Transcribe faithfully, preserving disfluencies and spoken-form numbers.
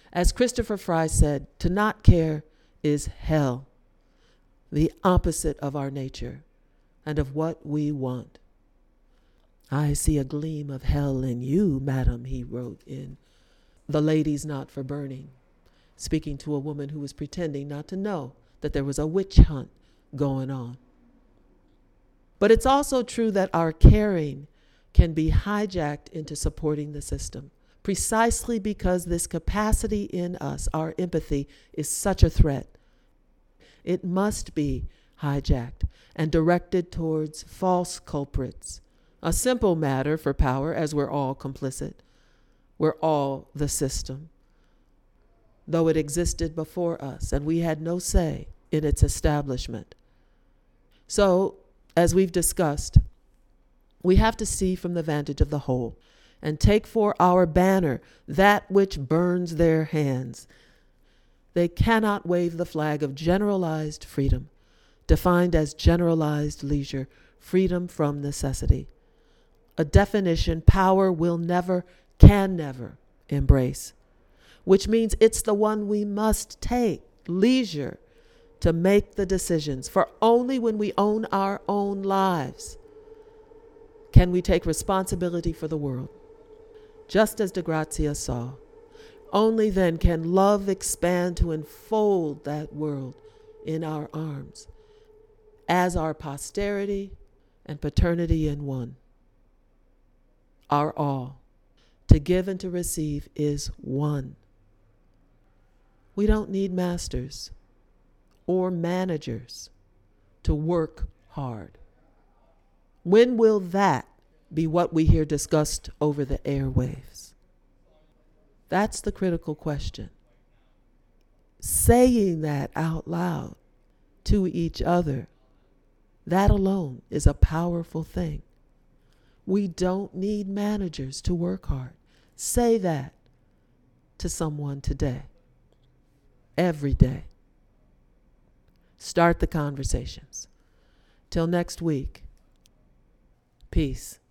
As Christopher Fry said, to not care is hell, the opposite of our nature and of what we want. I see a gleam of hell in you, madam, he wrote in The Ladies Not for Burning, speaking to a woman who was pretending not to know that there was a witch hunt going on. But it's also true that our caring can be hijacked into supporting the system, precisely because this capacity in us, our empathy, is such a threat. It must be hijacked and directed towards false culprits. A simple matter for power, as we're all complicit. We're all the system, though it existed before us and we had no say in its establishment. So, as we've discussed, we have to see from the vantage of the whole and take for our banner that which burns their hands. They cannot wave the flag of generalized freedom, defined as generalized leisure, freedom from necessity. A definition power will never, can never embrace, which means it's the one we must take, leisure, to make the decisions. For only when we own our own lives can we take responsibility for the world. Just as De Grazia saw, only then can love expand to enfold that world in our arms as our posterity and paternity in one. Our all, to give and to receive, is one. We don't need masters or managers to work hard. When will that be what we hear discussed over the airwaves? That's the critical question. Saying that out loud to each other, that alone is a powerful thing. We don't need managers to work hard. Say that to someone today, every day. Start the conversations. Till next week, peace.